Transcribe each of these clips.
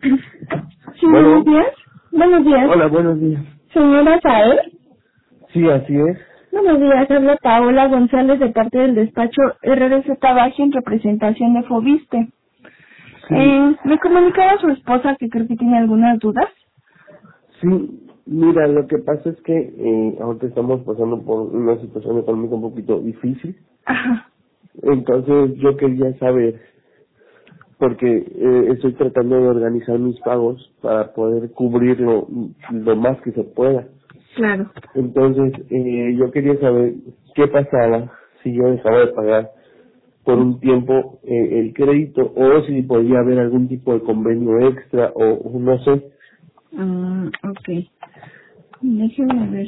Sí, Bueno, buenos días. Buenos días. hola, buenos días. Señora Sael. Sí, así es. Buenos días, habla Paola González de parte del despacho RRZ Baja en representación de Fobiste. Sí, Me comunicaba a su esposa que creo que tiene algunas dudas. sí, mira, lo que pasa es que ahorita estamos pasando por una situación económica un poquito difícil. Ajá. Entonces yo quería saber, porque estoy tratando de organizar mis pagos para poder cubrir lo más que se pueda. Claro. Entonces yo quería saber qué pasaba si yo dejaba de pagar por un tiempo el crédito, o si podía haber algún tipo de convenio extra, o no sé. Ok. Déjeme ver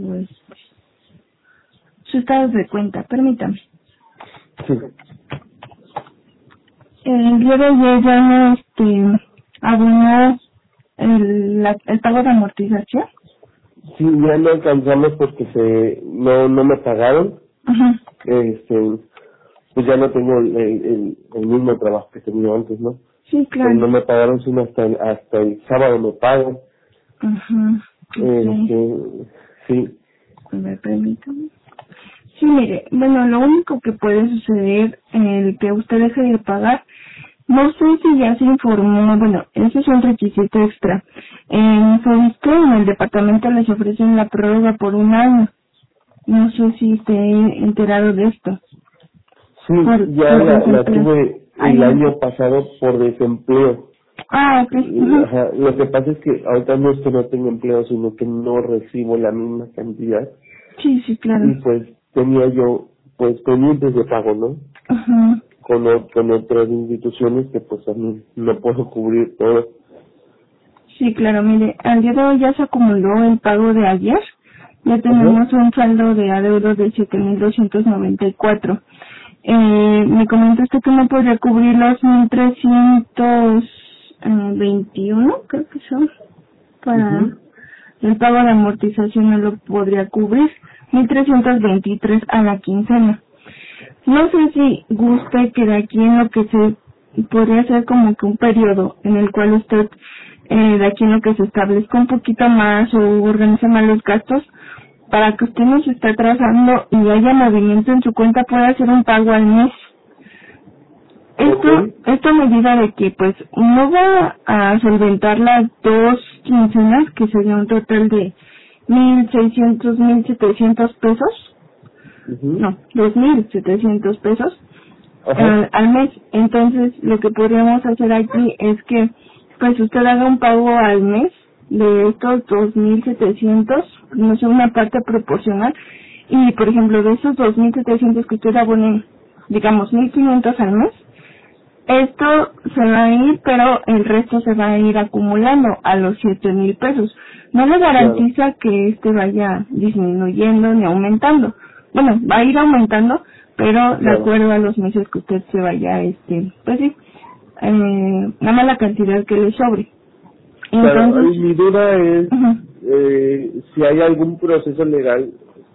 su estado de cuenta, permítame. Sí, El día de ayer ya no, abonó el pago de amortización. sí, ya no alcanzamos porque no me pagaron. Ajá. Pues ya no tengo el mismo trabajo que tenía antes, ¿no? Sí, Pero claro. no me pagaron, sino hasta el sábado me pagan. Ajá. Ok. Sí, A ver, permítame. Sí, mire, bueno, lo único que puede suceder, el que usted deje de pagar, no sé si ya se informó, bueno, ese es un requisito extra. En Fobiste, en el departamento les ofrecen la prórroga por un año. No sé si esté enterado de esto. sí, ya Por la desempleo. tuve Ay, el no. año pasado por desempleo. Ok. Ujú. Ajá, lo que pasa es que ahorita no es que no tenga empleo, sino que no recibo la misma cantidad, Sí, sí, y claro. pues tenía yo pues pendientes de pago, ¿no? Ajá. Con otras instituciones que pues también no puedo cubrir todo. Sí, claro, mire, al día de hoy ya se acumuló el pago de ayer. Ya Ajá, tenemos un saldo de adeudos de 7.294. Me comenta usted que no podría cubrir los 1.321, creo que son, para mhm, el pago de amortización no lo podría cubrir. 1.323 a la quincena. No sé si guste que de aquí en lo que se podría ser como que un periodo en el cual usted de aquí en lo que se establezca un poquito más o organice más los gastos para que usted no se esté atrasando y haya movimiento en su cuenta, pueda hacer un pago al mes. okay, Esto a medida de que pues no va a solventar las dos quincenas, que sería un total de 1.600 1.700 pesos, mhm, no, 2.700 pesos ajá, al mes. Entonces, lo que podríamos hacer aquí es que, pues, usted haga un pago al mes de estos 2.700, no sé, una parte proporcional, y, por ejemplo, de esos 2.700 que usted abone, digamos, 1.500 al mes, esto se va a ir, pero el resto se va a ir acumulando a los 7.000 pesos. No le claro, garantiza que este vaya disminuyendo ni aumentando. Bueno, va a ir aumentando, pero de claro. acuerdo a los meses que usted se vaya, pues sí, nada más la cantidad que le sobre. Claro, Entonces, mi duda es ujú, si hay algún proceso legal,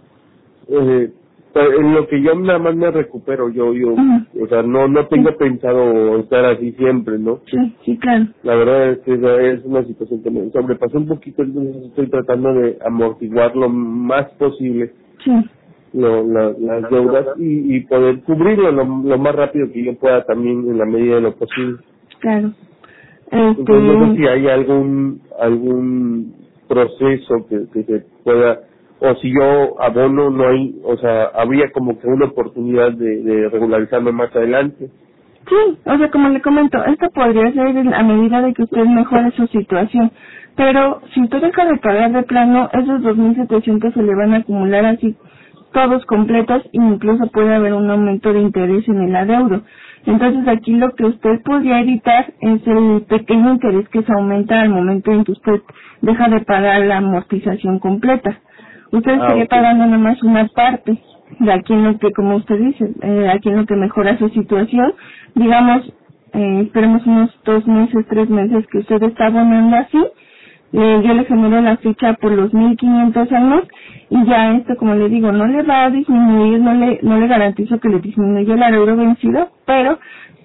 pero en lo que yo nada más me recupero, ujú, o sea, no sí, tengo pensado estar así siempre, ¿no? sí, claro, La verdad es que esa es una situación que me sobrepasó un poquito, entonces estoy tratando de amortiguar lo más posible sí, las deudas, y poder cubrirlo lo más rápido que yo pueda también en la medida de lo posible. claro. Entonces no sé Este, si hay algún proceso que se pueda, o si yo abono, no hay, o sea, habría como que una oportunidad de regularizarme más adelante. Sí, o sea, como le comento, esto podría ser a medida de que usted mejore su situación. Pero si usted deja de pagar de plano, esos 2.700 se le van a acumular así, todos completos, e incluso puede haber un aumento de interés en el adeudo. Entonces aquí lo que usted podría evitar es el pequeño interés que se aumenta al momento en que usted deja de pagar la amortización completa. Usted Ah, estaría ok, pagando nada más una parte de aquí en lo que, como usted dice, aquí en lo que mejora su situación. Digamos, esperemos unos 2 meses, 3 meses que usted está abonando así, yo le genero la ficha por los 1.500 al mes, y ya esto, como le digo, no le va a disminuir, no le garantizo que le disminuya el adeudo vencido, pero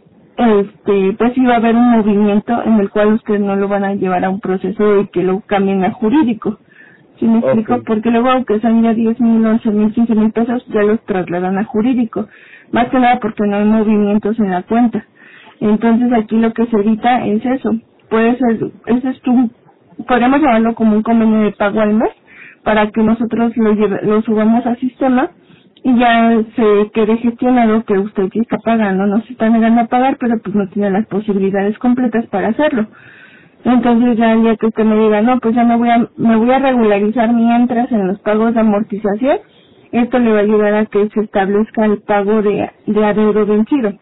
pues sí va a haber un movimiento en el cual ustedes no lo van a llevar a un proceso y que lo cambien a jurídico. ¿Sí me explico? Okay. Porque luego, aunque sean ya 10,000, 11,000, 15,000 pesos, ya los trasladan a jurídico. Más que nada porque no hay movimientos en la cuenta. Entonces aquí lo que se evita es eso. Puede ser, ese es podríamos llamarlo como un convenio de pago al mes, para que nosotros lo subamos al sistema y ya se quede gestionado que usted sí está pagando, no se está negando a pagar, pero pues no tiene las posibilidades completas para hacerlo. Entonces ya el día que usted me diga, no, pues ya me voy a regularizar mientras en los pagos de amortización, esto le va a ayudar a que se establezca el pago de adeudo vencido.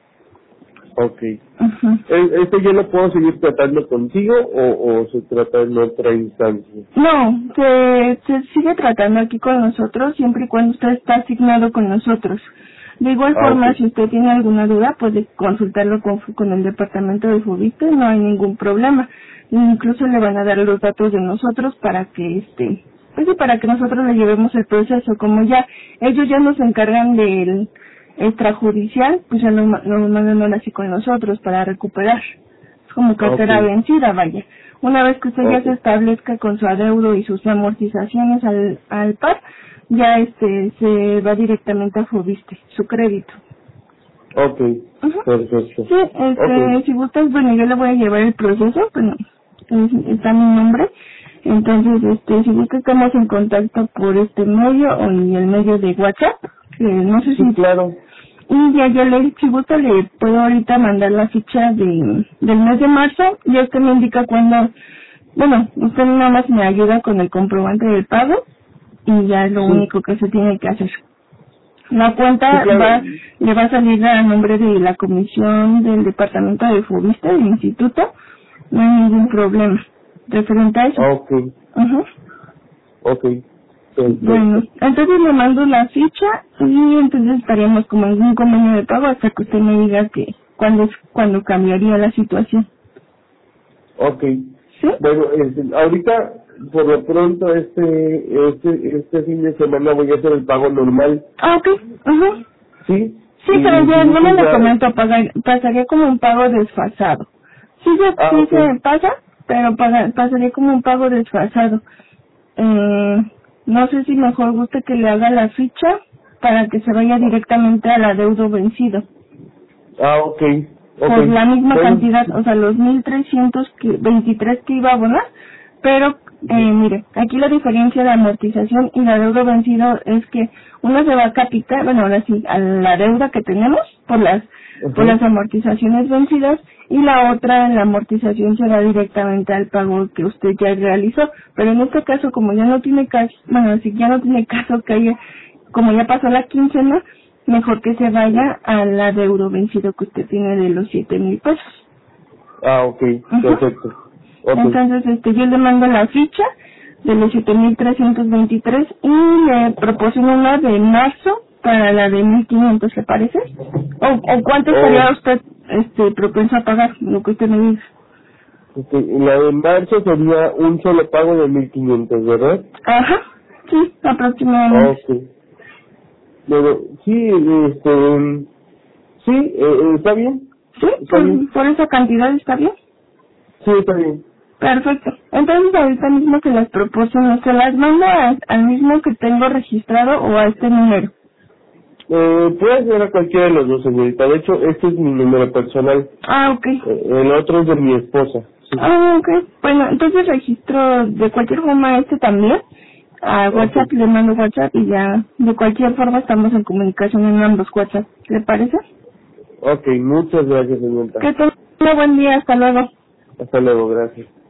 Okay. Ajá. ¿Esto yo lo puedo seguir tratando contigo o se trata en otra instancia? No, se sigue tratando aquí con nosotros siempre y cuando usted está asignado con nosotros. De igual forma, Okay. si usted tiene alguna duda, puede consultarlo con el departamento de Fobiste, no hay ningún problema. Incluso le van a dar los datos de nosotros para que pues sí, para que nosotros le llevemos el proceso. Como ya ellos ya nos encargan del extrajudicial, pues ya lo mandan ahora sí con nosotros para recuperar. Es como cartera Okay. vencida, vaya. Una vez que usted ya se Okay. establezca con su adeudo y sus amortizaciones al par, ya se va directamente a Fobiste, su crédito. Okay. Ajá. Perfecto. Sí, Okay. si gustas, bueno, yo le voy a llevar el proceso, bueno, está mi nombre. Entonces, si gusta, estamos en contacto por este medio o en el medio de WhatsApp, que no sé Sí, si... claro. Y ya yo si gusta, le puedo ahorita mandar la ficha del mes de marzo, y usted me indica cuándo, bueno, usted nada más me ayuda con el comprobante del pago, y ya es lo Sí. único que se tiene que hacer. La Sí, cuenta claro. le va a salir a nombre de la comisión del departamento de Fobiste, del instituto, no hay ningún problema referente a eso. Okay. Ajá. Okay. Bueno, Perfecto. entonces le mando la ficha y entonces estaríamos como en un convenio de pago hasta que usted me diga que cuándo cambiaría la situación. Okay. ¿Sí? Bueno, ahorita, por lo pronto, este fin de semana voy a hacer el pago normal, Ah, ok. Ajá. ¿sí? Sí, pero Y si ya no me gustas lo ya... comento, pasaría como un pago desfasado. Sí Okay. se pasa, pero pasaría como un pago desfasado. No sé si mejor gusta que le haga la ficha para que se vaya directamente al adeudo vencido. Okay. Por Okay. la misma Bueno. cantidad, o sea, los 1,323 que iba a abonar, pero mire, aquí la diferencia de amortización y la deuda vencido es que uno se va a capital, bueno, ahora sí, a la deuda que tenemos por Ajá. las amortizaciones vencidas, y la otra, la amortización se va directamente al pago que usted ya realizó, pero en este caso, como ya no tiene caso, bueno, si ya no tiene caso que haya, como ya pasó la quincena, mejor que se vaya al adeudo vencido que usted tiene de los 7,000 pesos. Okay. Ajá. Perfecto. Okay. Entonces, yo le mando la ficha de los 7,323 y le proporciono una de marzo para la de 1,500, ¿le parece? ¿O cuánto estaría Oh, usted propenso a pagar, lo que usted me diga? okay. La de marzo sería un solo pago de 1,500, ¿verdad? Ajá, sí, aproximadamente. Okay. Bueno, sí, sí, está bien. ¿Sí? Está bien. Por esa cantidad está bien. Sí, está bien. Perfecto. Entonces ahorita mismo se las proporciono, se las mando al mismo que tengo registrado o a este número. Puede ser a cualquiera de los dos, señorita. De hecho, este es mi número personal. Ah, ok. El otro es de mi esposa. Sí. Ah, ok. Bueno, entonces registro de cualquier forma este también. A Okay. WhatsApp le mando WhatsApp y ya de cualquier forma estamos en comunicación en ambos WhatsApp. ¿Le parece? Okay, muchas gracias, señorita. Que tenga un buen día. Hasta luego. Hasta luego, gracias.